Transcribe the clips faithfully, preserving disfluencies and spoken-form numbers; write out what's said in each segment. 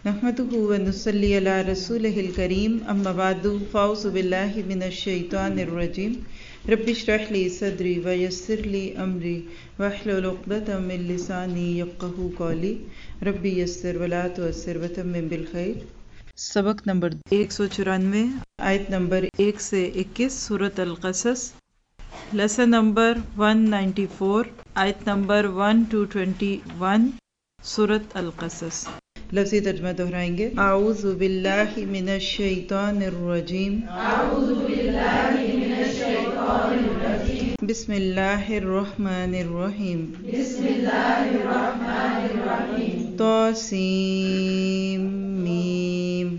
نحمده ونصلي على رسوله الكريم اما بعد فاعوذ بالله من الشيطان الرجيم رب اشرح لي صدري ويسر لي امري واحلل عقدة من لساني يفقهوا قولي رب يسر ولا تعسر وتمم بالخير۔ سبق نمبر ایک سو چورانوے، آیت نمبر ایک سے اکیس، سورۃ القصص۔ Lesson number one ninety four, آیت number one two twenty one, سورۃ القصص۔ لفظی ترجمہ دہرائیں گے۔ اعوذ باللہ من الشیطان الرجیم، اعوذ باللہ من الشیطان الرجیم، بسم اللہ الرحمن الرحیم، بسم اللہ الرحمن الرحیم، طاسیم میم،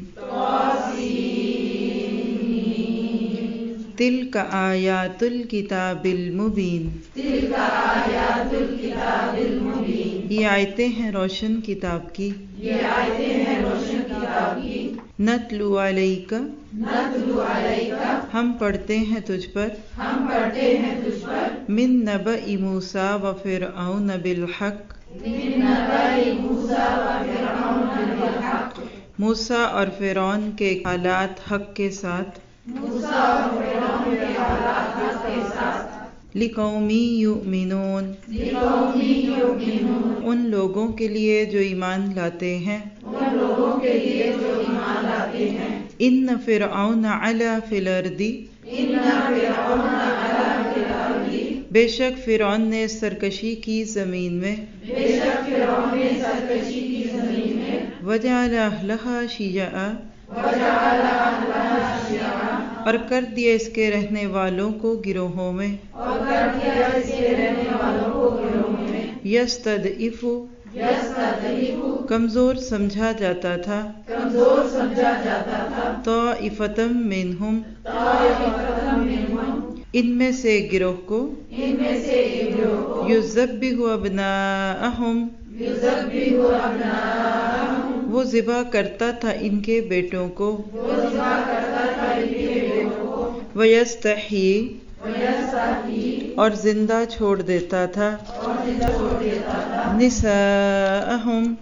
تلک آیات الکتاب المبین، تلک آیات الکتاب المبین، یہ آیتیں ہیں روشن کتاب کی، یہ آیتیں ہیں روشن کتاب کی، نتلو علیک، نتلو علیک، ہم پڑھتے ہیں تجھ پر، ہم پڑھتے ہیں تجھ پر، من نبأ موسیٰ و فرعون بالحق، من نبأ موسیٰ و فرعون بالحق، موسیٰ اور فرعون کے حالات حق کے ساتھ، موسیٰ اور فرعون کے حالات حق کے ساتھ، لقوم یؤمنون، لقوم یؤمنون، ان لوگوں کے لیے جو ایمان لاتے ہیں، ان لوگوں کے لیے جو ایمان لاتے ہیں، ان فرعون علا فی الارض، ان فرعون علا فی الارض، بے شک فرعون نے سرکشی کی زمین میں، بے شک فرعون نے سرکشی کی زمین میں، وجعل اہلہا شیعا، وجعل اہلہا شیعا، اور کر دیا اس کے رہنے والوں کو گروہوں میں، اور کر دیا اس کے رہنے والوں کو گروہوں میں، یستضعف، یستضعف، کمزور سمجھا جاتا تھا، کمزور سمجھا جاتا تھا، طائفۃ منہم، طائفۃ منہم، ان میں سے گروہ کو، ان میں سے ایک گروہ کو، یذبح ابناءہم، یذبح ابناءہم، وہ ذبح کرتا تھا ان کے بیٹوں کو، وہ ذبح کرتا تھا ان کے بیٹوں کو، ویستحیی، ویستحیی، اور زندہ چھوڑ دیتا تھا، اور زندہ چھوڑ دیتا تھا، نساءہم،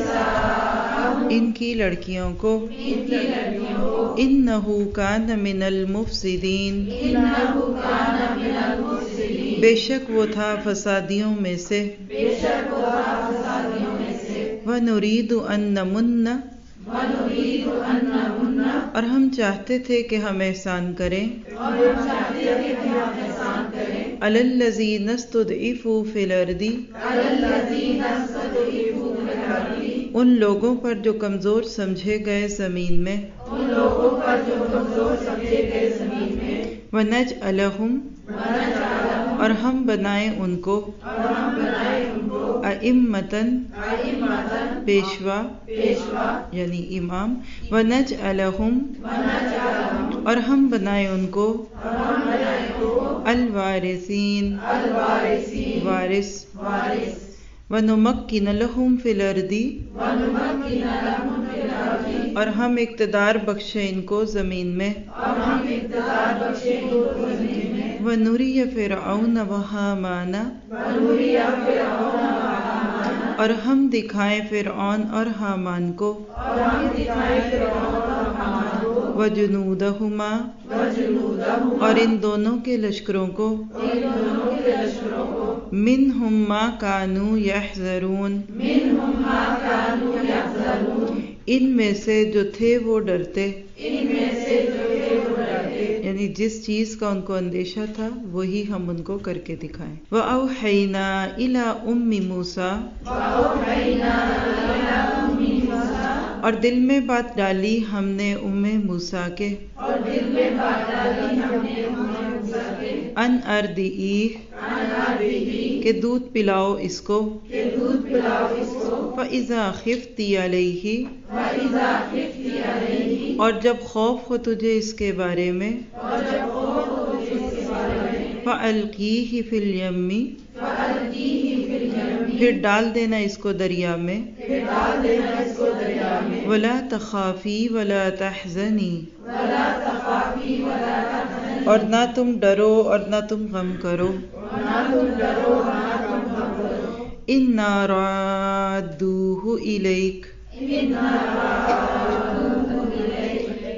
نساءہم، ان کی لڑکیوں کو، ان کی لڑکیوں کو، انہ کان من المفسدین، انہ کان من المفسدین، بے شک وہ تھا فسادیوں میں سے، بے شک وہ تھا فسادیوں میں سے، وَنُرِيدُ أَن نَّمُنَّ، وَنُرِيدُ أَن نَّمُنَّ، اور ہم چاہتے تھے کہ ہم احسان کریں، اور ہم چاہتے تھے کہ ہم احسان کریں، عَلَى الَّذِينَ اسْتُضْعِفُوا فِي الْأَرْضِ، عَلَى الَّذِينَ اسْتُضْعِفُوا فِي الْأَرْضِ، ان لوگوں پر جو کمزور سمجھے گئے زمین میں، ان لوگوں پر جو کمزور سمجھے گئے زمین میں، وَنَجْعَلَهُمْ، وَنَجْعَلَهُمْ، اور ہم بنائیں ان کو، اور ہم بنائے ان کو، أَئِمَّةً، أئمةً، پیشوا پیشوا، یعنی امام، وَنَجْعَلَهُمْ، وَنَجْعَلَهُمْ، اور ہم بنائیں ان کو، اور ہم بنائے ان کو، الوارثین، الوارثین، وارث، وارث، وَنُمَكِّنَ لَهُمْ فِي الْأَرْضِ، وَنُمَكِّنَ لَهُمْ فِي الْأَرْضِ، اور ہم اقتدار بخشیں ان کو زمین میں، اور ہم اقتدار بخشیں ان کو زمین میں، وَنُرِيَ فِرْعَوْنَ وَحَامَانَ، وَنُرِيَ فِرْعَوْنَ وَحَامَانَ، اور ہم دکھائیں فرعون اور حامان کو، اور ہم دکھائیں فرعون اور حامان کو، وَجُنُودَهُمَا، وَجُنُودَهُمَا، اور ان دونوں کے لشکروں کو، ان دونوں کے لشکروں کو، مِنْهُمْ مَا كَانُوا يَحْذَرُونَ، مِنْهُمْ مَا كَانُوا يَحْذَرُونَ، ان میں سے جو تھے وہ ڈرتے، ان میں سے جو تھے وہ ڈرتے، یعنی جس چیز کا ان کو اندیشہ تھا وہی ہم ان کو کر کے دکھائیں۔ وَأَوْحَيْنَا إِلَىٰ أُمِّ مُوسَىٰ، وَأَوْحَيْنَا إِلَىٰ أُمِّ مُوسَىٰ، اور دل میں بات ڈالی ہم نے ام موسیٰ کے، اور دل میں بات ڈالی ہم نے ام موسیٰ کے، ان ارضعیہ، ان ارضعیہ، کہ دودھ پلاؤ اس کو، کہ دودھ پلاؤ اس کو، فَإِذَا خِفْتِ عَلَيْهِ، وَإِذَا خِفْتِ عَلَيْهِ، اور جب خوف ہو تجھے اس کے بارے میں، اور جب خوف ہو تجھے اس کے بارے میں، فَأَلْقِيهِ فِي الْيَمِّ، فَأَلْقِيهِ فِي الْيَمِّ، پھر ڈال دینا اس کو دریا میں، پھر ڈال دینا اس کو دریا میں، وَلَا تَخَافِي وَلَا تَحْزَنِي، وَلَا تَخَافِي وَلَا تَحْزَنِي، اور نہ تم ڈرو اور نہ تم غم کرو، اور نہ تم ڈرو اور نہ تم غم کرو، إِنَّا رَادُّوهُ إِلَيْكَ، إِنَّا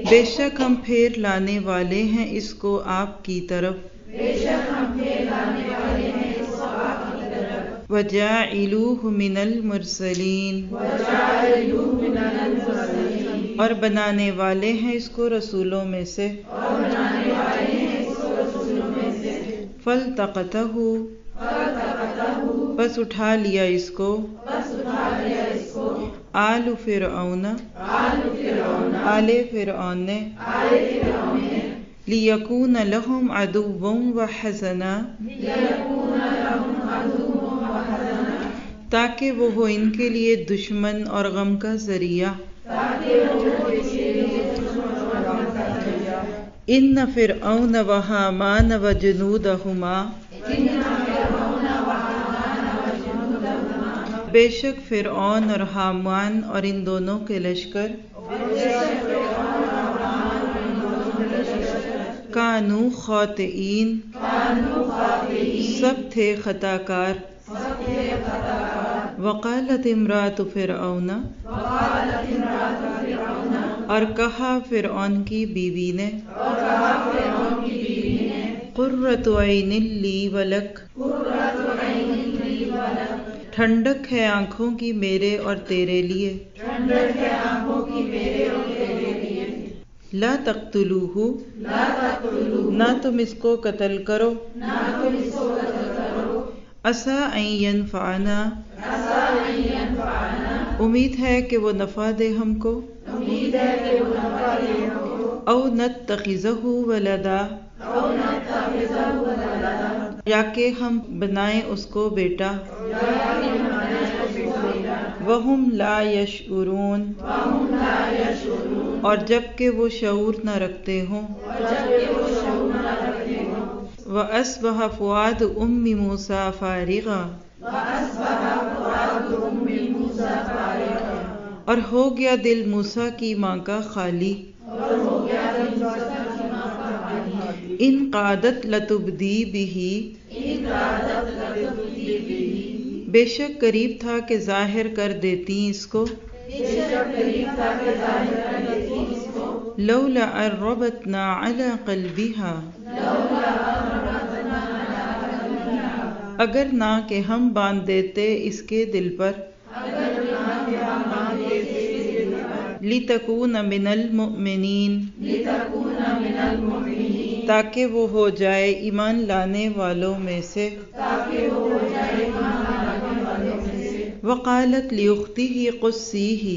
بے شک ہم پھیر لانے والے ہیں اس کو آپ کی طرف، بے شک ہم پھیر لانے والے ہیں اس کو آپ کی طرف، وَجَاعِلُوهُ مِنَ الْمُرْسَلِينَ وَجَاعِلُوهُ مِنَ الْمُرْسَلِينَ اور بنانے والے ہیں اس کو رسولوں میں سے، اور بنانے والے ہیں اس کو رسولوں میں سے، فَالْتَقَطَهُ فَالْتَقَطَهُ بس اٹھا لیا اس کو، بس اٹھا لیا اس کو، آل فرعون آل فرعون آل فرعون نے، آل فرعون نے، لِيَكُونَ لَهُمْ عَدُوًّا وَحَزَنًا لِيَكُونَ لَهُمْ عَدُوًّا وَحَزَنًا تاکہ وہ ہو ان کے لیے دشمن اور غم کا ذریعہ، تاکہ وہ ہو ان کے لیے دشمن اور غم کا ذریعہ، إِنَّ فِرْعَوْنَ وَهَامَانَ وَجُنُودَهُمَا إِنَّ فِرْعَوْنَ وَهَامَانَ وَجُنُودَهُمَا بے شک فرعون اور حامان اور ان دونوں کے لشکر، کانو خاطئین كانوا خاطئین سب تھے خطا کار، سب تھے خطا کار، وقالت امرأۃ فرعون وقالت امرأۃ فرعون اور کہا فرعون کی بیوی نے، اور کہا فرعون کی بیوی نے، قرۃ عین لی ولک قرۃ عین لی ولک ٹھنڈک ہے آنکھوں کی میرے اور تیرے لیے، ٹھنڈک ہے آنکھوں کی میرے اور تیرے لیے، لا تقتلوہ لا تقتلوہ نہ تم اس کو قتل کرو، نہ تم اس کو قتل کرو، عسیٰ ان ینفعنا عسیٰ ان ینفعنا امید ہے کہ وہ نفع دے ہم کو، امید ہے کہ وہ نفع دے ہم کو، او نتخذہ ولدا او نتخذہ ولدا یا کہ ہم بنائیں اس کو بیٹا، یا کہ ہم بنائیں اس کو بیٹا، وہم لا یشعرون وَهُمْ لَا يَشْعُرُونَ اور جب کہ وہ شعور نہ رکھتے ہوں، اور جبکہ وہ شعور نہ رکھتے ہوں، وَأَصْبَحَ فُؤَادُ أُمِّ مُوسَىٰ فَارِغًا وَأَصْبَحَ فُؤَادُ أُمِّ مُوسَىٰ فَارِغًا اور ہو گیا دل موسیٰ کی ماں کا خالی، اور ہو گیا دل موسیٰ کی ماں کا خالی، ان قعدت لتبدی بہ ان قعدت لتبدی بہ بے شک قریب تھا کہ ظاہر کر دیتی اس کو، بے شک قریب تھا کہ ظاہر کر دیتی اس کو، لولا ان ربطنا علی قلبہا لولا ان ربطنا علی قلبہا اگر نہ کہ ہم باندھ دیتے اس کے دل پر، اگر نہ کہ ہم باندھ دیتے اس کے دل پر، لتکون من المؤمنین لتکون من المؤمنین تاکہ وہ ہو جائے ایمان لانے والوں میں سے، تاکہ وہ ہو جائے ایمان لانے والوں میں سے، وقالت لأختہ قصیہ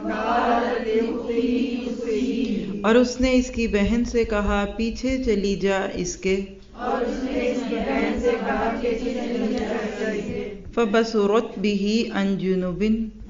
وقالت لأختہ قصیہ اور اس نے اس کی بہن سے کہا پیچھے چلی جا اس کے، اور اس نے اس کی بہن سے کہا کہ پیچھے چلی جا اس کے، فبصرت بہ عن جنب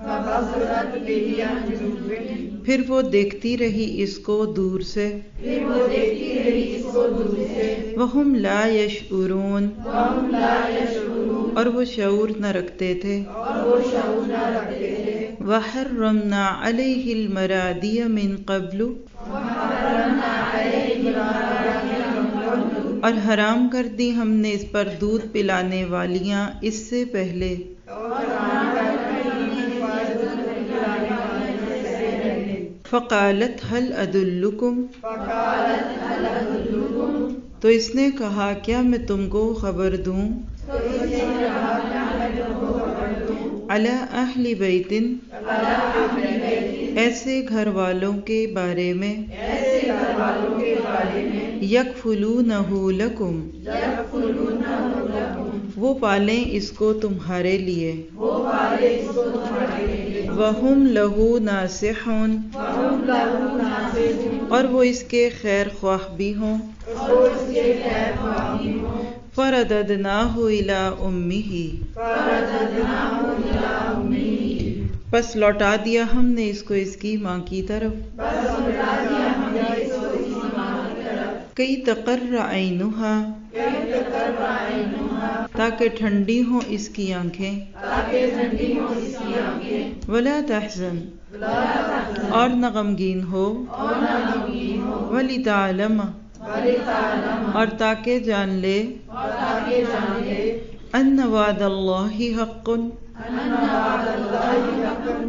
فبصرت بہ عن جنب پھر وہ دیکھتی رہی اس کو دور سے، پھر وہ دیکھتی رہی اس کو دور سے، وہم لا یشعرون وَهُمْ لَا يَشْعُرُونَ اور وہ شعور نہ رکھتے تھے، اور وہ شعور نہ رکھتے تھے، وحرمنا علیہ المراضی من قبل وَحَرَّمْنَا عَلَيْهِ الْمَرَاضِعَ مِن قَبْلُ اور حرام کر دی ہم نے اس پر دودھ پلانے والیاں اس سے پہلے، اور حرام کر دی حفاظت پلانے والے سے پہلے، فقالت هل ادلکم فقالت هل أدلكم تو اس نے کہا کیا میں تم کو خبر دوں، تو اس نے کہا کیا میں تم کو خبر دوں، علی اہل بیت علی اہل بیت ایسے گھر والوں کے بارے میں، ایسے گھر والوں کے بارے میں، یکفلونہ لکم یکفلونہ لکم وہ پالیں اس کو تمہارے لیے، وہ پالے اس کو تمہارے لیے، وہم لہو ناصحون وَهُمْ لَهُ نَاصِحُونَ اور وہ اس کے خیر خواہ بھی ہوں، اور وہ اس کے خیر خواہ بھی ہوں، فرددناہ الی امہ فَرَدَدْنَاهُ إِلَىٰ أُمِّهِ پس لوٹا دیا ہم نے اس کو اس کی ماں کی طرف، بس لوٹا دیا ہم نے اس کو اس کی ماں کی طرف، کئی تقر عینہا کئی تقر عینہا تاکہ ٹھنڈی ہوں اس کی آنکھیں، تاکہ ٹھنڈی ہوں اس کی آنکھیں، ولا تحزن وَلَا تَحْزَنْ اور نہ غمگین ہو، اور نہ غمگین ہو، ولتعلم وَلِتَعْلَمَ اور تاکہ جان لے، اور تاکہ جان لے، ان وعد اللہ حق أَنَّ وَعْدَ اللَّهِ حَقٌّ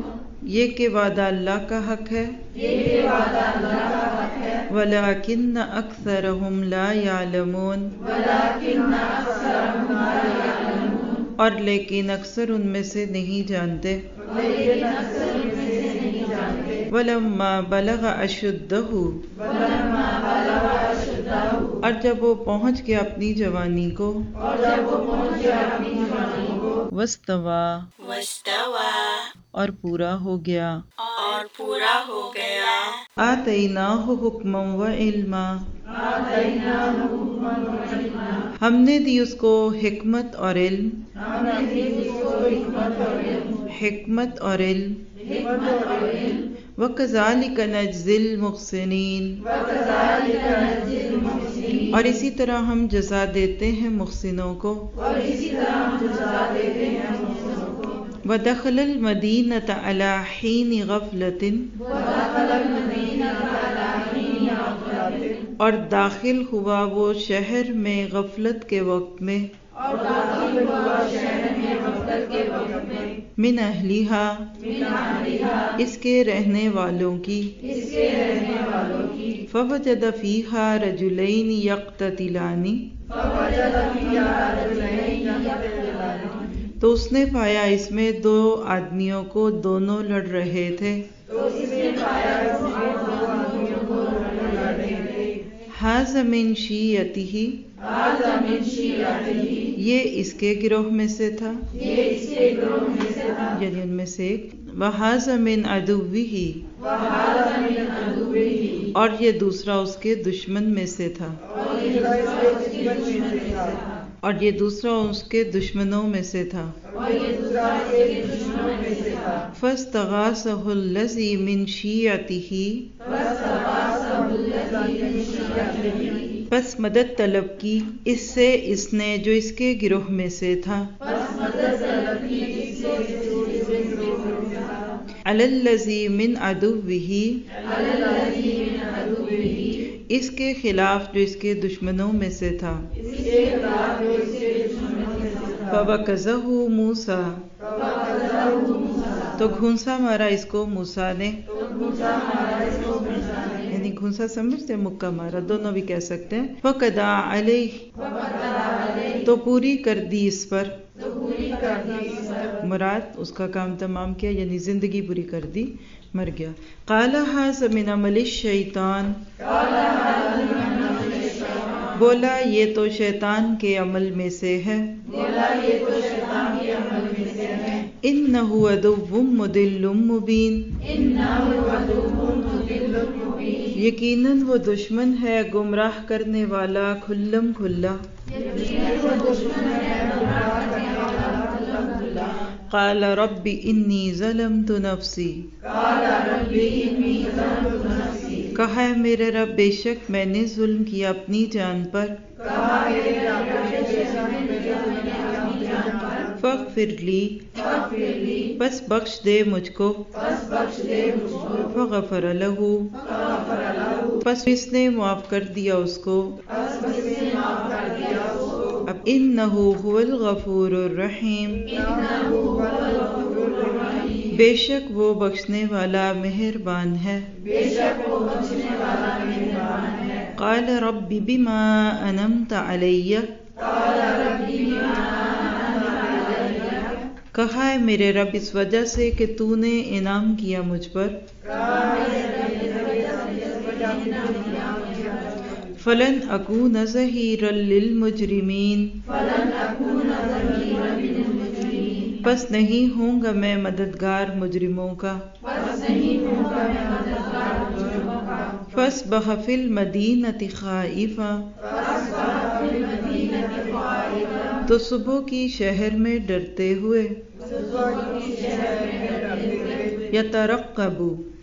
یہ کہ وعدہ اللہ کا حق ہے، یہ کہ وعدہ اللہ کا حق ہے، وَلَٰكِنَّ أَكْثَرَهُمْ لَا يَعْلَمُونَ وَلَٰكِنَّ أَكْثَرَهُمْ لَا يَعْلَمُونَ اور لیکن اکثر ان میں سے نہیں جانتے، لیکن اکثر ان میں سے نہیں جانتے، وَلَمَّا بَلَغَ أَشُدَّهُ وَلَمَّا بَلَغَ أَشُدَّهُ اور جب وہ پہنچ گیا اپنی جوانی کو، اور جب وہ پہنچ گیا اپنی جوانی کو، وَاسْتَوَىٰ وَاسْتَوَىٰ اور پورا ہو گیا، اور پورا ہو گیا، آتَيْنَاهُ حُکْمًا وَعِلْمًا آتَيْنَاهُ حُکْمًا وَعِلْمًا ہم نے دی اس کو حکمت اور علم، ہم نے دی اس کو حکمت اور علم، حکمت اور علم، حکمت اور علم، وَكَذَلِكَ نَجْزِي الْمُحْسِنِينَ وَكَذَلِكَ نَجْزِي الْمُحْسِنِينَ اور اسی طرح ہم جزا دیتے ہیں محسنوں کو، اور اسی طرح ہم جزا دیتے ہیں محسنوں کو، وَدَخَلَ الْمَدِينَةَ عَلَىٰ حِينِ غَفْلَةٍ وَدَخَلَ الْمَدِينَةَ عَلَىٰ حِينِ غَفْلَةٍ اور داخل ہوا وہ شہر میں غفلت کے وقت میں، اور داخل ہوا شہر میں غفلت کے وقت میں، من اہلیہا من اہلیہا اس کے رہنے والوں کی، اس کے رہنے والوں کی، فوجد فیہا رجلین یقتتلان فوجد فیہا رجلین یقتتلان تو اس نے پایا اس میں دو آدمیوں کو دونوں لڑ رہے تھے، تو اس نے پایا اس میں دو آدمیوں کو دونوں لڑ رہے تھے، ھذا من شیعتہ ھذا من شیعتہ یہ اس کے گروہ میں سے تھا، یہ اس کے گروہ میں سے تھا، یعنی ان میں سے ایک، وَھذا من عدوہ وَھذا من عدوہ اور یہ دوسرا اس کے دشمن میں سے تھا، اور یہ دوسرا اس کے دشمن میں سے تھا، اور یہ دوسرا اس کے دشمنوں میں سے تھا، اور یہ دوسرا اس کے دشمنوں میں سے تھا، فاستغاثہ الذی من شیعتہ فَاسْتَغَاثَهُ الَّذِي مِن شِیعَتِهِ پس مدد طلب کی اس سے اس نے جو اس کے گروہ میں سے تھا، پس مدد طلب کی اس سے جو اس کے گروہ میں سے تھا، علی الذی من عدوہ عَلَى الَّذِي مِنْ عَدُوِّهِ اس کے خلاف جو اس کے دشمنوں میں سے تھا، اس کے خلاف جو اس کے دشمنوں میں سے تھا، فوکزہ موسیٰ فَوَكَزَهُ مُوسَىٰ تو گھونسا مارا اس کو موسیٰ نے، تو موسیٰ مارا اس کو موسیٰ نے، یعنی گھونسا سمجھتے ہیں، مکہ مارا دونوں بھی کہہ سکتے ہیں، فقدا علیہ وَقَدَرَ عَلَيْهِ تو پوری کر دی اس پر، تو پوری کر دی اس پر، مراد اس کا کام تمام کیا یعنی زندگی پوری کر دی، مر گیا، قال ھذا من عمل الشیطان قَالَ هَذَا مِنْ عَمَلِ الشَّیطَانِ بولا یہ تو شیطان کے عمل میں سے ہے، بولا یہ تو شیطان کے عمل میں سے ہے، انہ عدو مضل مبین إِنَّهُ عَدُوٌّ مُضِلٌّ مُبِینٌ یقیناً وہ دشمن ہے گمراہ کرنے والا کھلم کھلا، یقیناً وہ دشمن ہے گمراہ کرنے والا کھلم کھلا، قال رب انی ظلمت نفسی قَالَ رَبِّ إِنِّي ظَلَمْتُ نَفْسِي کہا ہے میرے رب بے شک میں نے ظلم کیا اپنی جان پر، کہا میرے رب نے بے شک میں نے ظلم کیا اپنی جان پر، فاغفر لی فاغفر لی بس بخش دے مجھ کو، بس بخش دے مجھ کو، فغفر لہ فغفر لہ پس اس نے معاف کر دیا اس کو، بس اس نے معاف کر دیا اس کو، اب انہ هو الغفور الرحیم إِنَّهُ هُوَ الْغَفُورُ الرَّحِيمُ بے شک وہ بخشنے والا مہربان ہے، بے شک وہ بخشنے والا مہربان ہے، قال رب بما انعمت علی قَالَ رَبِّ بِمَا أَنْعَمْتَ عَلَيَّ کہا ہے میرے رب اس وجہ سے کہ تو نے انعام کیا مجھ پر، کہا میرے رب نے اس وجہ سے انعام کیا مجھ پر، فلن اکون ظہیرا للمجرمین فَلَنْ أَكُونَ ظَهِيرًا لِلْمُجْرِمِينَ بس نہیں ہوں گا میں مددگار مجرموں کا، بس نہیں ہوں گا میں مددگار مجرموں کا، فاصبح فی المدینۃ خائفا فَأَصْبَحَ فِي الْمَدِينَةِ خَائِفًا تو صبح کی شہر میں ڈرتے ہوئے، صبح کی شہر میں ڈرتے ہوئے، یترقب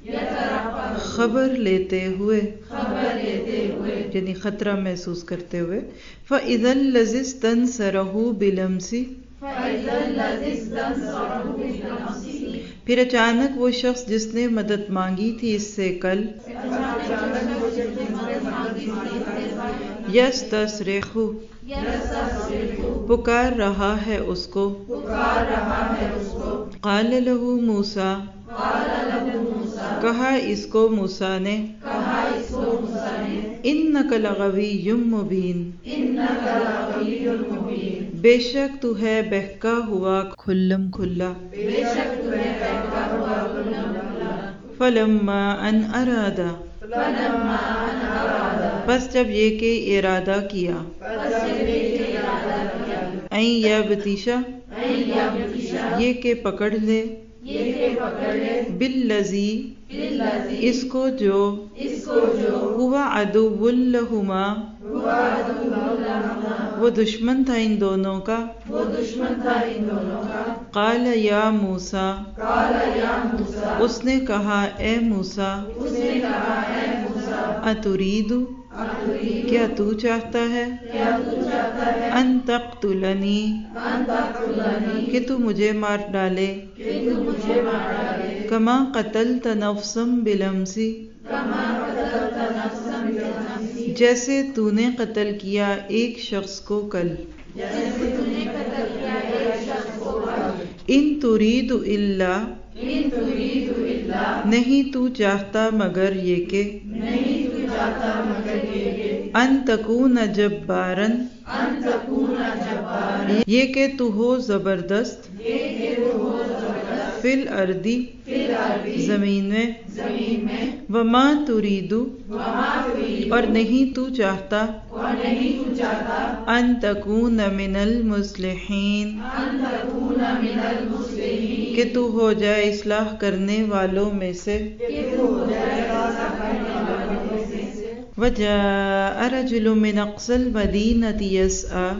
یترقب خبر لیتے ہوئے خبر لیتے ہوئے، یعنی خطرہ محسوس کرتے ہوئے، فَإِذَا الَّذِي اسْتَنصَرَهُ بِالْأَمْسِ فَإِذَا الَّذِي اسْتَنصَرَهُ بِالْأَمْسِ پھر اچانک وہ شخص جس نے مدد مانگی تھی اس سے کل، اچانک وہ شخص جس نے مدد مانگی تھی، یستصرخ یستصرخ پکار رہا ہے اس کو، پکار رہا ہے اس کو، قال له موسیٰ کہا اس کو موسیٰ نے اِنَّكَ لَغَوِيٌّ مُبِينٌ بے شک تو ہے بہکا ہوا کھلم کھلا. فَلَمَّا أَنْ أَرَادَ پس جب یہ کہ ارادہ کیا اَن یبطش یہ کہ پکڑ لے بالذی اس کو جو ہوا عدو لہما وہ دشمن تھا ان دونوں کا. قال یا موسیٰ اس نے کہا اے موسیٰ اترید کیا تو چاہتا ہے ان تقتلنی کہ تو مجھے مار ڈالے کما قتلت نفسا بالامس جیسے تو نے قتل کیا ایک شخص کو کل. ان ترید الا نہیں تو چاہتا مگر یہ کہ ان تکون جبارا یہ کہ تو ہو زبردست فی الارض زمین میں وما ترید اور نہیں تو چاہتا ان تکون من المصلحین کہ تو ہو جائے اصلاح کرنے والوں میں سے. وجاء رجل من اقصى المدينة يسعى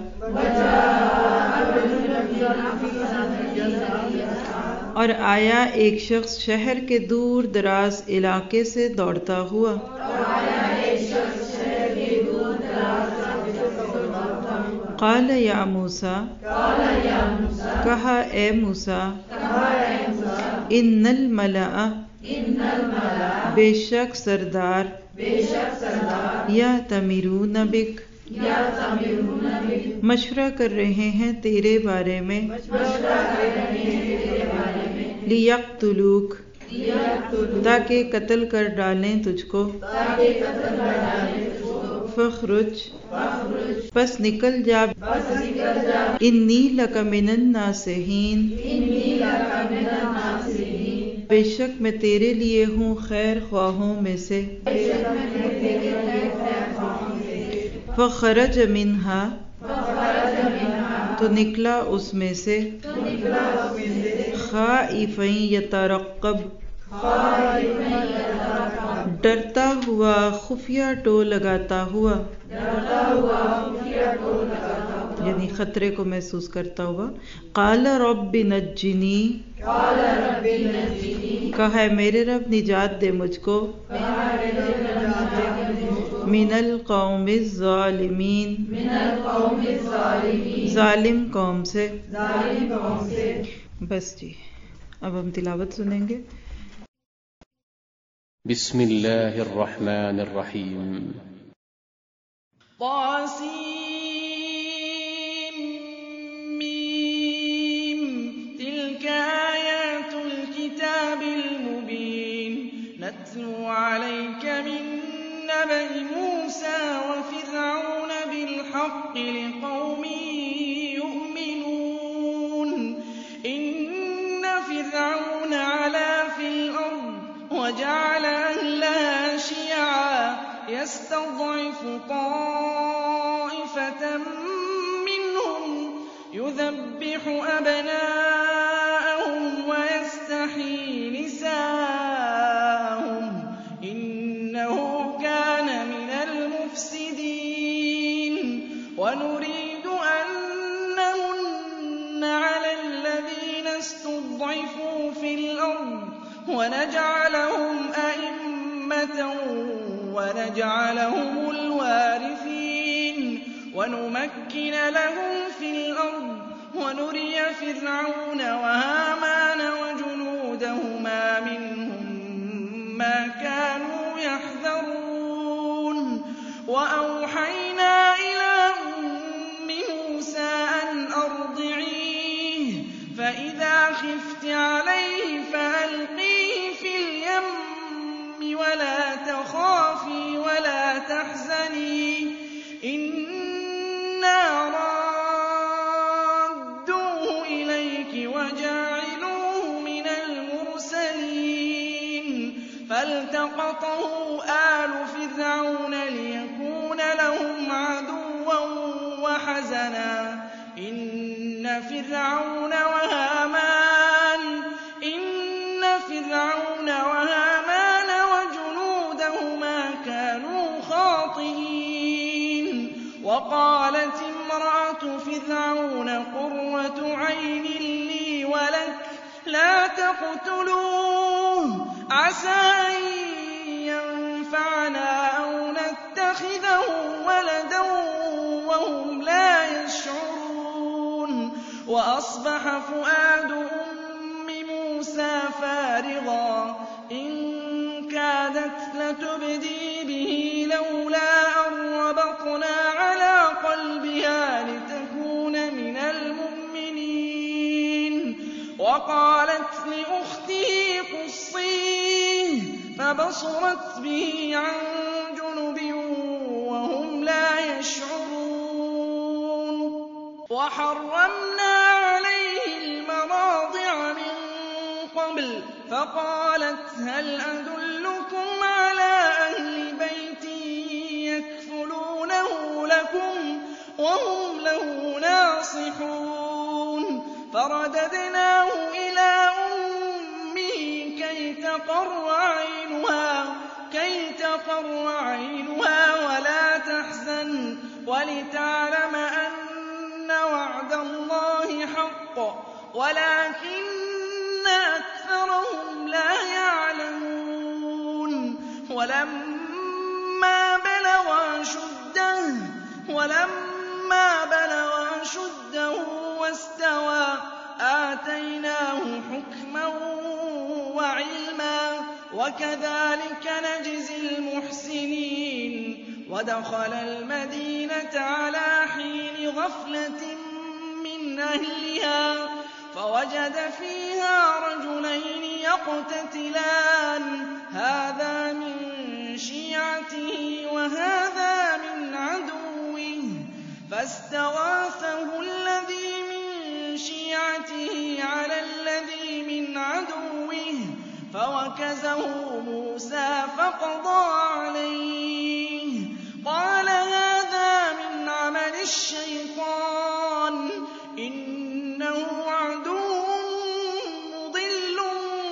اور آیا ایک شخص شہر کے دور دراز علاقے سے دوڑتا ہوا. قال یا موسیٰ کہا اے موسیٰ ان الملأ بے شک سردار یا تمیرون بک مشورہ کر رہے ہیں تیرے بارے میں لیقتلوک تاکہ قتل کر ڈالیں تجھ کو. فخرج پس نکل جا انی لک من الناصحین بے شک میں تیرے لیے ہوں خیر خواہوں میں سے. فخرج منہا تو نکلا اس میں سے خائفا یترقب ڈرتا ہوا خفیہ ٹو لگاتا ہوا یعنی خطرے کو محسوس کرتا ہوا. قال رب نجنی کہا میرے رب نجات دے مجھ کو من القوم الظالمین ظالم قوم سے. بس جی اب ہم تلاوت سنیں گے. بسم اللہ الرحمن الرحیم. طاسیم میم تلک آیات الكتاب المبین نتلو علیک من نبأ موسى وفرعون بالحق لقوم يؤمنون إن فرعون علا في الأرض وجعل أهلها شيعا يستضعف طائفة منهم يذبح أبناءهم ويستحيي نساءهم إنه كان من المفسدين ونريد أن نمن على الذين استضعفوا في الأرض ونجعلهم أئمة ونجعلهم الوارثين ونمكن لهم في الأرض ونري فرعون وهامان وجنودهما منهم ما كانوا يحذرون وأوحينا إلى أم موسى أن أرضعيه فإذا خفت عليه فألقيه فالتقطه آل فرعون ليكون لهم عدوا وحزنا إن فرعون وهامان إن فرعون وهامان وجنودهما كانوا خاطئين وقالت امرأة فرعون قرة عين لي ولك لا تقتلوه عسى أن ينفعنا أو نتخذه ولدا وهم لا يشعرون وأصبح فؤاد أم موسى فارغا إن كادت لتبدي به لولا أن ربطنا على قلبها لتكون من المؤمنين وقالت لأخته قصيه فبصرت به عن جنب وهم لا يشعرون وحرمنا عليه المراضع من قبل فقالت هل أدلكم على أهل بيت يكفلونه لكم وهم له ناصحون فرددناه إلى أمه كي تقر عينها كي تقر عينها ولا تحزن ولتعلم أن وعد الله حق ولكن أكثرهم لا يعلمون ولما بلغ أشده ولما بلغ أشده واستوى آتيناه حكما وعلما وكذلك نجزي المحسنين ودخل المدينة على حين غفلة من أهلها فوجد فيها رجلين يقتتلان هذا من شيعته وهذا من عدوه فاستغاثه الذي من شيعته على الذي من عدوه فوكزه موسى فقضى عليه قال هذا من عمل الشيطان إنه عدو مضل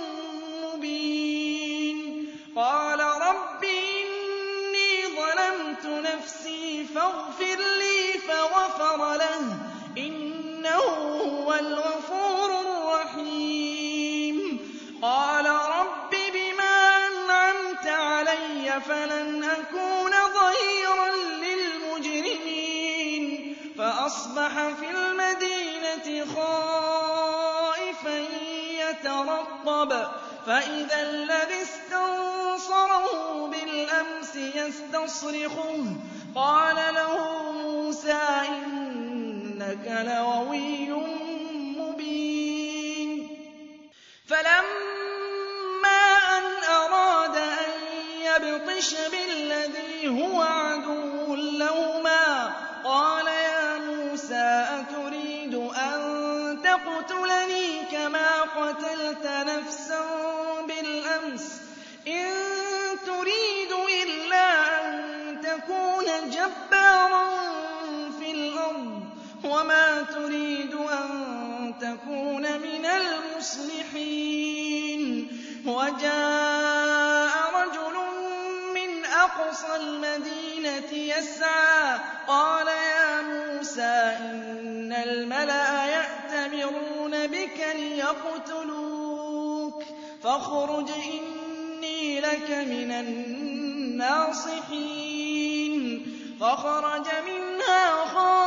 مبين قال رب إني ظلمت نفسي فاغفر لي فغفر له إنه هو الغفور الرحيم قال رب بما أنعمت علي فلن أكون ظهيرا للمجرمين فأصبح في المدينة خائفا يترقب فإذا الذي استنصره بالأمس يستصرخه قال له موسى إنك لغوي مبين فلما أن أراد أن يبطش بالذي هو عدو لهما قال يا موسى أتريد أن تقتلني كما قتلت نفسا بالأمس إن تريد إلا أن تكون جبارا في الأرض وما تريد أن تكون من المصلحين وجاء رجل من أقصى المدينة يسعى قال يا موسى إن الملأ يأتمرون بك ليقتلوك فاخرج إني لك من الناصحين فخرج منها خائفا